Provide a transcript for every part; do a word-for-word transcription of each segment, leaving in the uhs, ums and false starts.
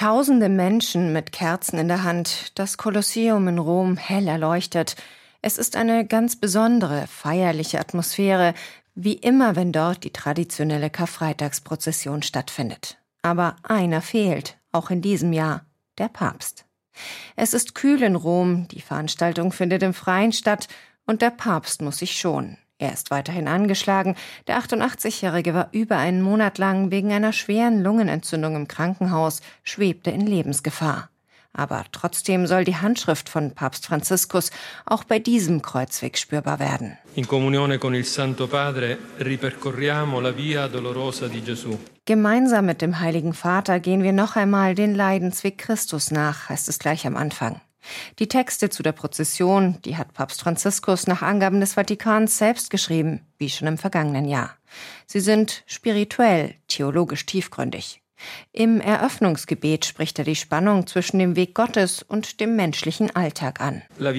Tausende Menschen mit Kerzen in der Hand, das Kolosseum in Rom hell erleuchtet. Es ist eine ganz besondere, feierliche Atmosphäre, wie immer, wenn dort die traditionelle Karfreitagsprozession stattfindet. Aber einer fehlt, auch in diesem Jahr, der Papst. Es ist kühl in Rom, die Veranstaltung findet im Freien statt und der Papst muss sich schonen. Er ist weiterhin angeschlagen. Der achtundachtzigjährige war über einen Monat lang wegen einer schweren Lungenentzündung im Krankenhaus, schwebte in Lebensgefahr. Aber trotzdem soll die Handschrift von Papst Franziskus auch bei diesem Kreuzweg spürbar werden. In comunione con il Santo Padre ripercorriamo la via dolorosa di Gesù. Gemeinsam mit dem Heiligen Vater gehen wir noch einmal den Leidensweg Christus nach, heißt es gleich am Anfang. Die Texte zu der Prozession, die hat Papst Franziskus nach Angaben des Vatikans selbst geschrieben, wie schon im vergangenen Jahr. Sie sind spirituell, theologisch tiefgründig. Im Eröffnungsgebet spricht er die Spannung zwischen dem Weg Gottes und dem menschlichen Alltag an.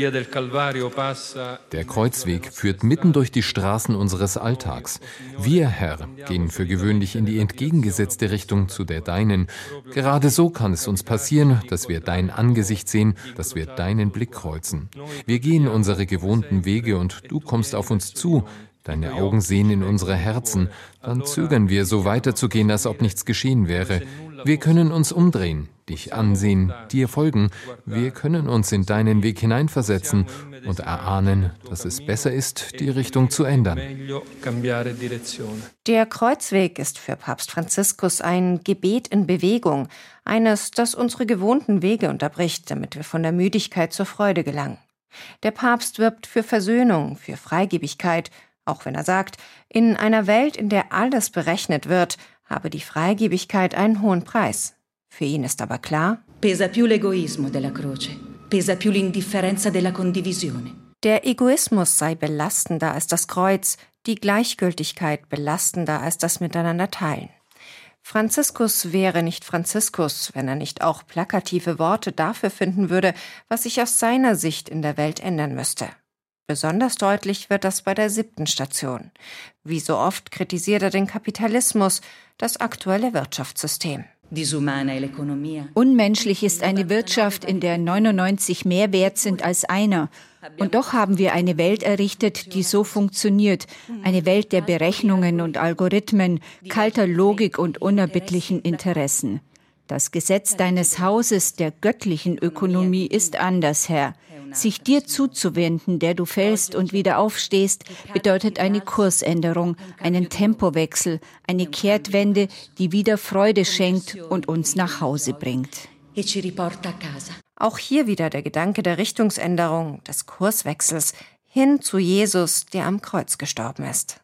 Der Kreuzweg führt mitten durch die Straßen unseres Alltags. Wir, Herr, gehen für gewöhnlich in die entgegengesetzte Richtung zu der deinen. Gerade so kann es uns passieren, dass wir dein Angesicht sehen, dass wir deinen Blick kreuzen. Wir gehen unsere gewohnten Wege und du kommst auf uns zu. Deine Augen sehen in unsere Herzen. Dann zögern wir, so weiterzugehen, als ob nichts geschehen wäre. Wir können uns umdrehen, dich ansehen, dir folgen. Wir können uns in deinen Weg hineinversetzen und erahnen, dass es besser ist, die Richtung zu ändern. Der Kreuzweg ist für Papst Franziskus ein Gebet in Bewegung, eines, das unsere gewohnten Wege unterbricht, damit wir von der Müdigkeit zur Freude gelangen. Der Papst wirbt für Versöhnung, für Freigebigkeit, auch wenn er sagt, in einer Welt, in der alles berechnet wird, habe die Freigebigkeit einen hohen Preis. Für ihn ist aber klar, pesa più l'egoismo della croce, pesa più l'indifferenza della condivisione. Der Egoismus sei belastender als das Kreuz, die Gleichgültigkeit belastender als das Miteinanderteilen. Franziskus wäre nicht Franziskus, wenn er nicht auch plakative Worte dafür finden würde, was sich aus seiner Sicht in der Welt ändern müsste. Besonders deutlich wird das bei der siebten Station. Wie so oft kritisiert er den Kapitalismus, das aktuelle Wirtschaftssystem. Unmenschlich ist eine Wirtschaft, in der neunundneunzig mehr wert sind als einer. Und doch haben wir eine Welt errichtet, die so funktioniert. Eine Welt der Berechnungen und Algorithmen, kalter Logik und unerbittlichen Interessen. Das Gesetz deines Hauses, der göttlichen Ökonomie, ist anders, Herr. Sich dir zuzuwenden, der du fällst und wieder aufstehst, bedeutet eine Kursänderung, einen Tempowechsel, eine Kehrtwende, die wieder Freude schenkt und uns nach Hause bringt. Auch hier wieder der Gedanke der Richtungsänderung, des Kurswechsels hin zu Jesus, der am Kreuz gestorben ist.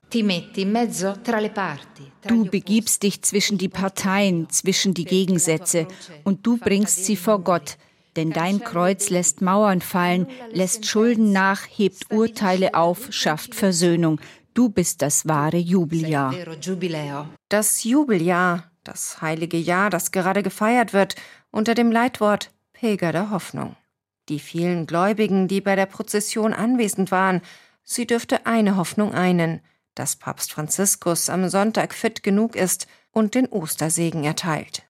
Du begibst dich zwischen die Parteien, zwischen die Gegensätze und du bringst sie vor Gott. Denn dein Kreuz lässt Mauern fallen, lässt Schulden nach, hebt Urteile auf, schafft Versöhnung. Du bist das wahre Jubeljahr. Das Jubeljahr, das heilige Jahr, das gerade gefeiert wird, unter dem Leitwort Pilger der Hoffnung. Die vielen Gläubigen, die bei der Prozession anwesend waren, sie dürfte eine Hoffnung einen, dass Papst Franziskus am Sonntag fit genug ist und den Ostersegen erteilt.